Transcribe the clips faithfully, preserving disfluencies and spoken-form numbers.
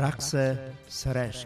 رقص سرشک.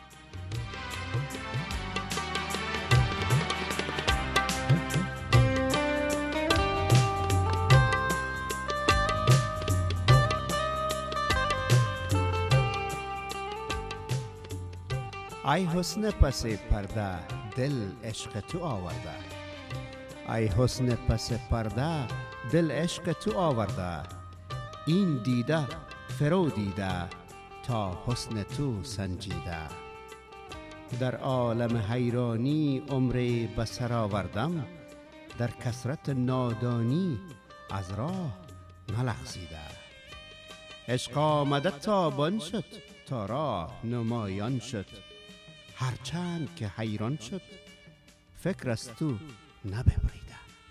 ای حسن پس پرده دل عشق تو آورده، ای حسن پس پرده دل عشق تو آورده، این دیده فرو دیده تا حسن تو سنجیده، در عالم حیرانی عمری به سر آوردم، در کثرت نادانی از راه نلغزیده، عشق آمده تابان شد تا راه نمایان شد، هرچند که حیران شد فکر از تو نببریده.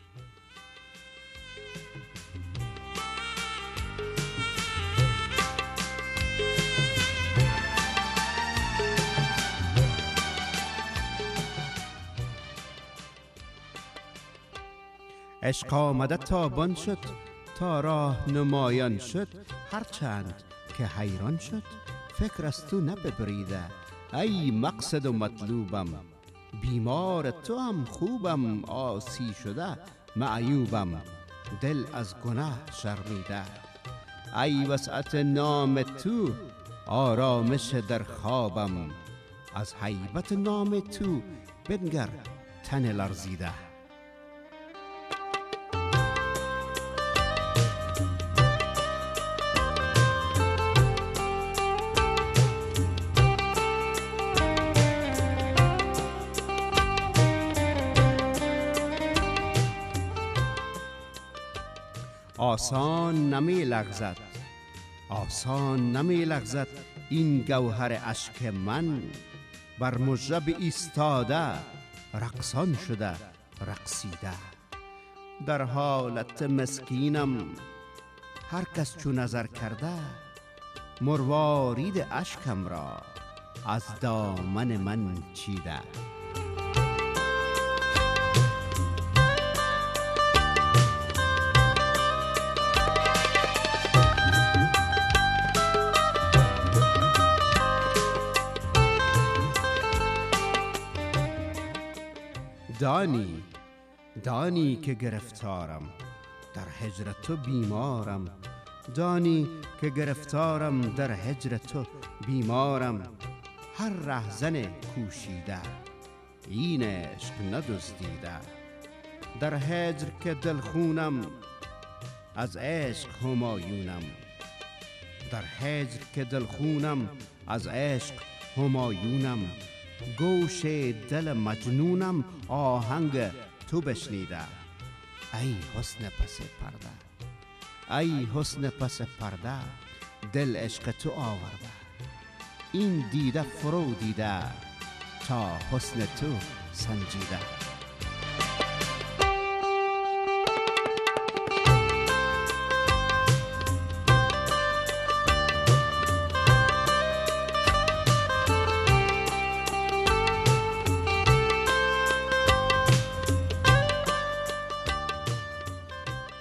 عشق آمده تابان شد تا راه نمایان شد، هرچند که حیران شد فکر از تو نببریده، ای مقصد و مطلوبم بیمار تو هم خوبم، آسی شده معیوبم دل از گناه شرمیده، ای وسعت نام تو آرامش در خوابم، از هیبت نام تو بنگر تن لرزیده. آسان نمی لغزد آسان نمی لغزد این گوهر اشک من، بر مژه ایستاده رقصان شده رقصیده، در حالت مسکینم هر کس چو نظر کرده، مروارید اشکم را از دامن من چیده. دانی دانی که گرفتارم در هجر تو بیمارم، دانی که گرفتارم در هجر تو بیمارم، هر رهزن کوشیده این عشق ندزدیده، در هجر که دلخونم از عشق همایونم، در هجر که دلخونم از عشق همایونم، گوش دل مجنونم آهنگ تو بشنیده، ای حسن پس پرده ای حسن پس پرده دل عشق تو آورده، این دیده فرو دیده تا حسن تو سنجیده.